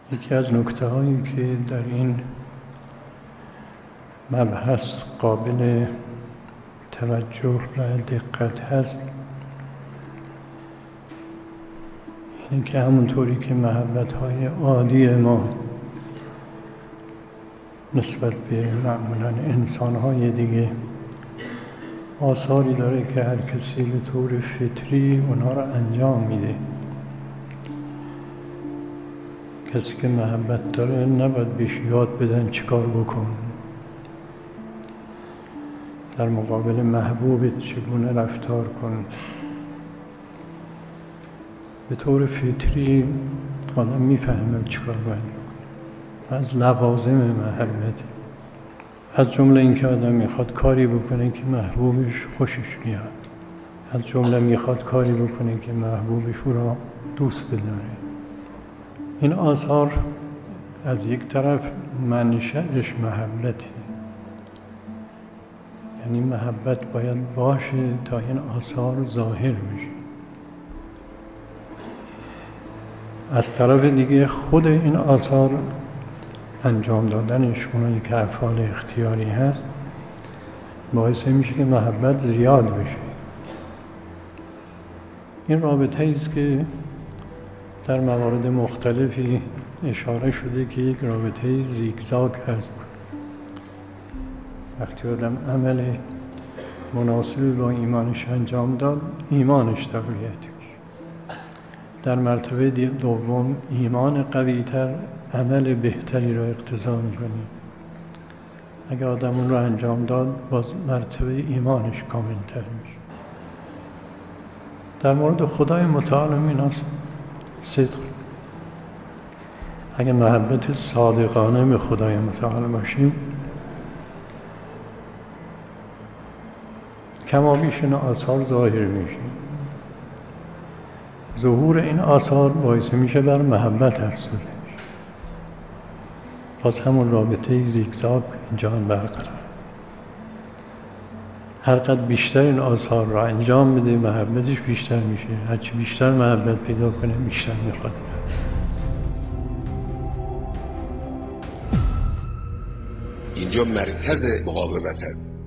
یکی از نکته‌هایی که در این مبحث قابل توجه و دقت هست اینه که همونطوری که محبت‌های عادی ما نسبت به معمولاً انسان‌های دیگه آثاری داره که هر کسی به طور فطری اونها رو انجام میده. کسی که محبت داره نباید بهش یاد بدن چیکار بکن، در مقابل محبوبت چگونه رفتار کن. به طور فطری آدم میفهمه چیکار باید بکنه. از لوازم محبت، از جمله اینکه آدم میخواد کاری بکنه که محبوبش خوشش بیاد، از جمله میخواد کاری بکنه که محبوبش او را دوست بداره. این آثار از یک طرف منشأش محبته، یعنی محبت باید باشه تا این آثار ظاهر بشه. از طرف دیگه خود این آثار انجام دادنش، اونایی که افعال اختیاری هست، باعث میشه که محبت زیاد بشه. این رابطه است که در موارد مختلفی اشاره شده که یک رابطه زیگزاگ هست. وقتی آدم عمل مناسب با ایمانش انجام داد، ایمانش تقویت میشه. در مرتبه دوم ایمان قوی‌تر عمل بهتری را اقتضا میکنه. اگر آدم اون رو انجام داد، باز مرتبه ایمانش کاملتر میشه. در مورد خدای متعال ایناست صدق. اگر محبت صادقانه به خدای متعال باشیم، کما بیش این آثار ظاهر میشه. ظهور این آثار باعث میشه بر محبت افزوده میشه. باز همون رابطه زیگزاگ اینجا برقرار. هر قدر بیشتر این آثار را انجام بده، محبتش بیشتر میشه. هرچی بیشتر محبت پیدا کنه، بیشتر میخواد. اینجا مرکز مقاومت هست.